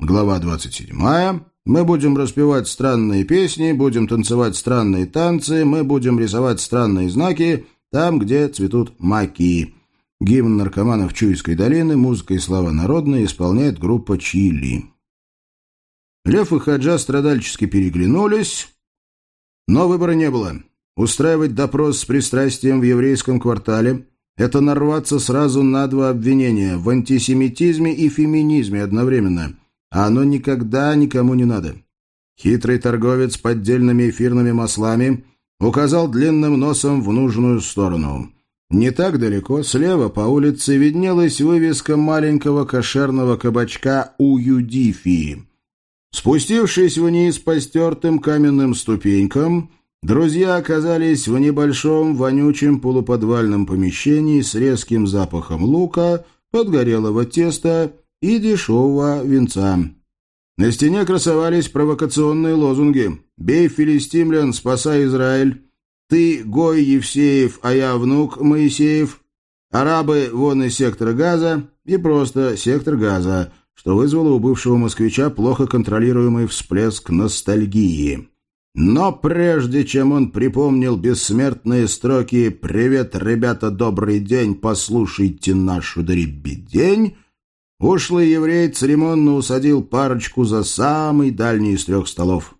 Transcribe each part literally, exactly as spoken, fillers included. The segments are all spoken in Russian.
Глава двадцать седьмая. Мы будем распевать странные песни, будем танцевать странные танцы, мы будем рисовать странные знаки там, где цветут маки. Гимн наркоманов Чуйской долины, музыка и слова народные исполняет группа «Чили». Лев и Хаджа страдальчески переглянулись, но выбора не было. Устраивать допрос с пристрастием в еврейском квартале – это нарваться сразу на два обвинения – в антисемитизме и феминизме одновременно – а оно никогда никому не надо. Хитрый торговец поддельными эфирными маслами указал длинным носом в нужную сторону. Не так далеко, слева по улице виднелась вывеска маленького кошерного кабачка «У Юдифи». Спустившись вниз по стертым каменным ступенькам, друзья оказались в небольшом вонючем полуподвальном помещении с резким запахом лука, подгорелого теста и дешевого винца. На стене красовались провокационные лозунги: «Бей филистимлян, спасай Израиль», «Ты Гой Евсеев, а я внук Моисеев», «Арабы вон из сектора Газа» и просто «Сектор Газа», что вызвало у бывшего москвича плохо контролируемый всплеск ностальгии. Но прежде чем он припомнил бессмертные строки «Привет, ребята, добрый день, послушайте нашу дребедень», ушлый еврей церемонно усадил парочку за самый дальний из трех столов.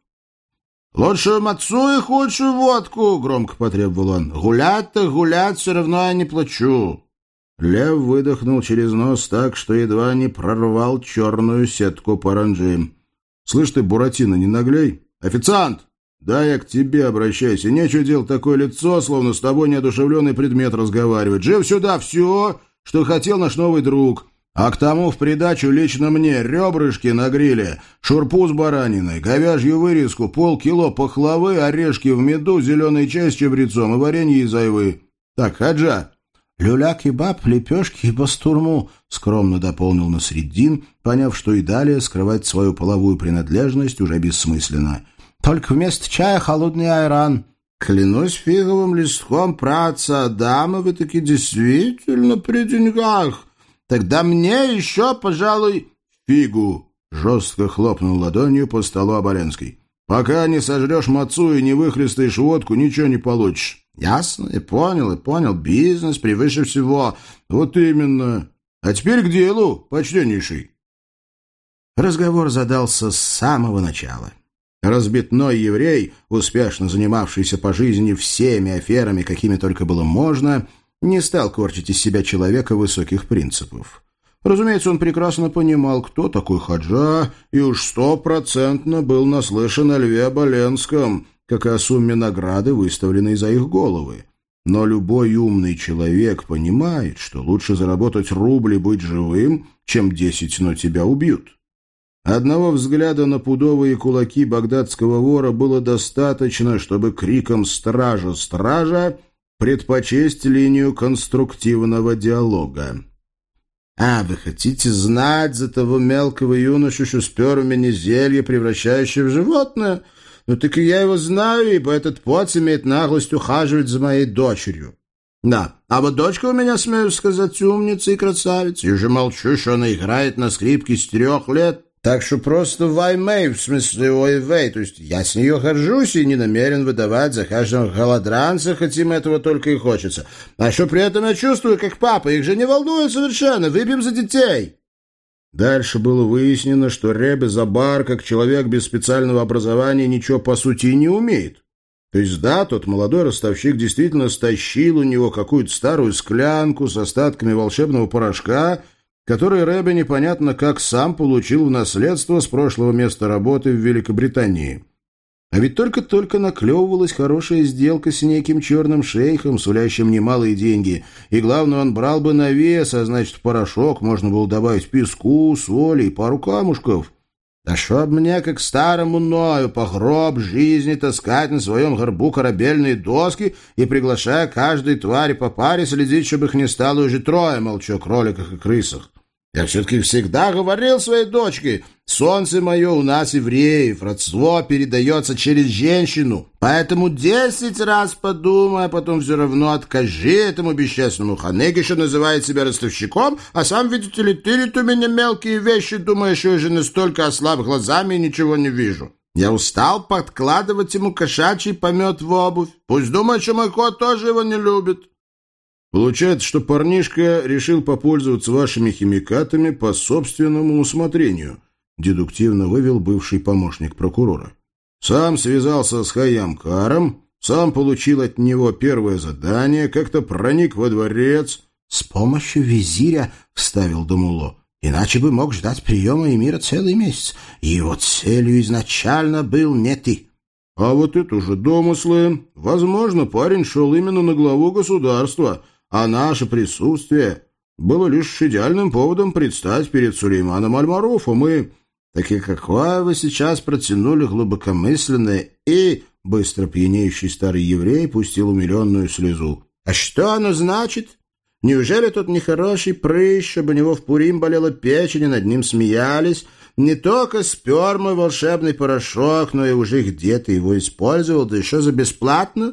«Лучше мацу и худшую водку!» — громко потребовал он. «Гулять-то гулять, все равно я не плачу!» Лев выдохнул через нос так, что едва не прорвал черную сетку паранджи. «Слышь ты, Буратино, не наглей! Официант! Да я к тебе обращаюсь, и нечего делать такое лицо, словно с тобой неодушевленный предмет разговаривает. Жив сюда все, что хотел наш новый друг!» А к тому в придачу лично мне ребрышки на гриле, шурпу с бараниной, говяжью вырезку, полкило пахлавы, орешки в меду, зеленый чай с чабрецом и варенье из айвы. Так, Хаджа?» «Люля-кебаб, лепешки и бастурму», — скромно дополнил Насреддин, поняв, что и далее скрывать свою половую принадлежность уже бессмысленно. «Только вместо чая холодный айран». «Клянусь фиговым листком, праца, дамы вы таки действительно при деньгах. Тогда мне еще, пожалуй, фигу!» — жестко хлопнул ладонью по столу Оболенский. «Пока не сожрешь мацу и не выхлестаешь водку, ничего не получишь». «Ясно, и понял, и понял. Бизнес превыше всего». «Вот именно. А теперь к делу, почтеннейший». Разговор задался с самого начала. Разбитной еврей, успешно занимавшийся по жизни всеми аферами, какими только было можно, не стал корчить из себя человека высоких принципов. Разумеется, он прекрасно понимал, кто такой Хаджа, и уж стопроцентно был наслышан о Льве Оболенском, как и о сумме награды, выставленной за их головы. Но любой умный человек понимает, что лучше заработать рубль и быть живым, чем десять, но тебя убьют. Одного взгляда на пудовые кулаки багдадского вора было достаточно, чтобы криком «Стража! Стража!» предпочесть линию конструктивного диалога. «А, вы хотите знать за того мелкого юношу, что спер у меня зелье, превращающее в животное? Ну так и я его знаю, ибо этот поц имеет наглость ухаживать за моей дочерью. Да, а вот дочка у меня, смею сказать, умница и красавица. Я же молчу, что она играет на скрипке с трех лет. Так что просто ваймей, в смысле ой-вей, то есть я с нее горжусь и не намерен выдавать за каждого голодранца, хоть им этого только и хочется. А что при этом я чувствую, как папа, их же не волнует совершенно, выпьем за детей». Дальше было выяснено, что Ребе Забар, как человек без специального образования, ничего по сути и не умеет. То есть да, тот молодой ростовщик действительно стащил у него какую-то старую склянку с остатками волшебного порошка, который Ребе непонятно как сам получил в наследство с прошлого места работы в Великобритании. А ведь только-только наклевывалась хорошая сделка с неким черным шейхом, сулящим немалые деньги. И главное, он брал бы на вес, а значит, в порошок можно было добавить песку, соли и пару камушков. Да чтоб мне, как старому Ною, по гроб жизни таскать на своем горбу корабельные доски и, приглашая каждой твари по паре, следить, чтобы их не стало уже трое, молчу о кроликах и крысах. Я все-таки всегда говорил своей дочке, солнце мое у нас, евреев, родство передается через женщину. Поэтому десять раз подумай, а потом все равно откажи этому бесчестному Ханеге, что называет себя ростовщиком, а сам, видите ли, тырит у меня мелкие вещи, думаешь, я уже настолько ослаб глазами и ничего не вижу. Я устал подкладывать ему кошачий помет в обувь. Пусть думает, что мой кот тоже его не любит. Получается, что парнишка решил попользоваться вашими химикатами по собственному усмотрению, дедуктивно вывел бывший помощник прокурора. Сам связался с Хайямкаром, сам получил от него первое задание, как-то проник во дворец. С помощью визиря, вставил Дамуло. Иначе бы мог ждать приема эмира целый месяц. И его целью изначально был не ты. А вот это уже домыслы. Возможно, парень шел именно на главу государства, а наше присутствие было лишь идеальным поводом предстать перед Сулейманом Аль-Маруфом и... Так и какое вы сейчас протянули глубокомысленное и... Быстро пьянеющий старый еврей пустил умиленную слезу. А что оно значит? Неужели тот нехороший прыщ, чтобы у него в Пурим болела печень, и над ним смеялись? Не только спер мой волшебный порошок, но и уже где-то его использовал, да еще за бесплатно?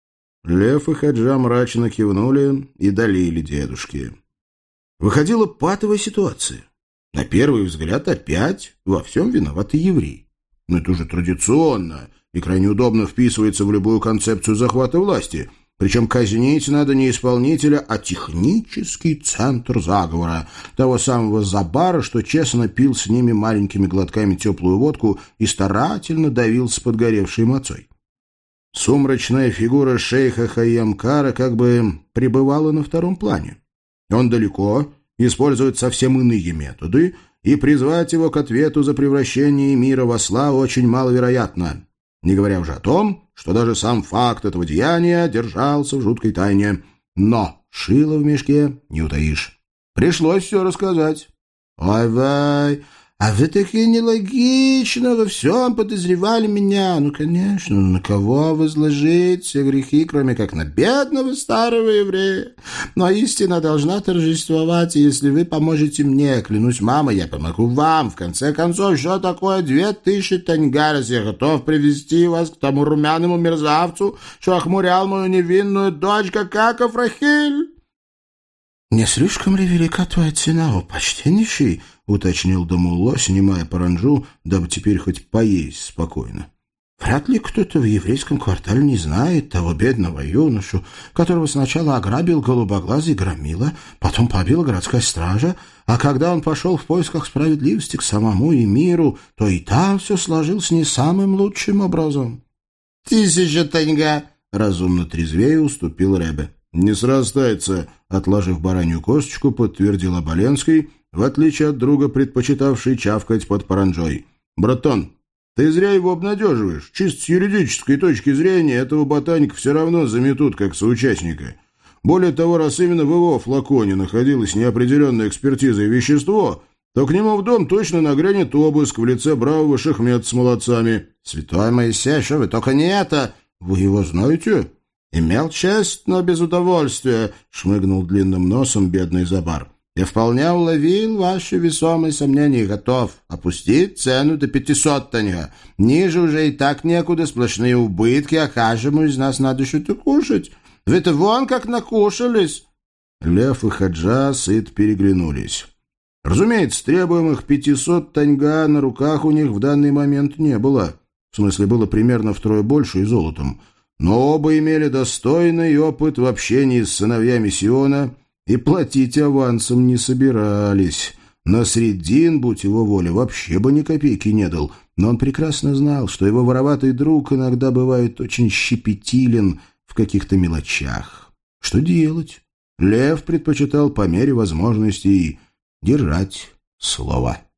Лев и Хаджа мрачно кивнули и долили дедушке. Выходила патовая ситуация. На первый взгляд опять во всем виноваты евреи. Но это уже традиционно и крайне удобно вписывается в любую концепцию захвата власти. Причем казнить надо не исполнителя, а технический центр заговора, того самого Забара, что честно пил с ними маленькими глотками теплую водку и старательно давил с подгоревшей мацой. Сумрачная фигура шейха Хайямкара как бы пребывала на втором плане. Он далеко, использует совсем иные методы, и призвать его к ответу за превращение мира в осла очень маловероятно, не говоря уже о том, что даже сам факт этого деяния держался в жуткой тайне. Но шило в мешке не утаишь. Пришлось все рассказать. «Ой-вай, а вы такие нелогично, во всем подозревали меня. Ну, конечно, на кого возложить все грехи, кроме как на бедного старого еврея? Но истина должна торжествовать, и если вы поможете мне, клянусь, мама, я помогу вам. В конце концов, что такое две тысячи тангарес? Я готов привести вас к тому румяному мерзавцу, что охмурял мою невинную дочь, как Аков Рахиль». «Не слишком ли велика твоя цена, о почтеннейший?» — уточнил Дамулло, снимая паранджу, дабы теперь хоть поесть спокойно. «Вряд ли кто-то в еврейском квартале не знает того бедного юношу, которого сначала ограбил голубоглазый громила, потом побила городская стража, а когда он пошел в поисках справедливости к самому эмиру, то и там все сложилось не самым лучшим образом». «Тысяча таньга!» — разумно трезвее уступил Ребе. «Не срастается», — отложив баранью косточку, подтвердил Оболенский, в отличие от друга, предпочитавший чавкать под паранджой. «Братан, ты зря его обнадеживаешь. Чисто с юридической точки зрения этого ботаника все равно заметут как соучастника. Более того, раз именно в его флаконе находилась неопределенная экспертиза и вещество, то к нему в дом точно нагрянет обыск в лице бравого шахмета с молодцами». «Святой Моисей, что вы только не это! Вы его знаете?» «Имел честь, но без удовольствия», — шмыгнул длинным носом бедный Забар. «Я вполне уловил ваши весомые сомнения и готов опустить цену до пятисот таньга. Ниже уже и так некуда, сплошные убытки, а каждому из нас надо что-то кушать. Вы-то вон как накушались». Лев и Хаджа сыт переглянулись. Разумеется, требуемых пятисот таньга на руках у них в данный момент не было. В смысле, было примерно втрое больше и золотом. Но оба имели достойный опыт в общении с сыновьями Сиона и платить авансом не собирались. Насреддин, будь его воля, вообще бы ни копейки не дал, но он прекрасно знал, что его вороватый друг иногда бывает очень щепетилен в каких-то мелочах. Что делать? Лев предпочитал по мере возможностей держать слово.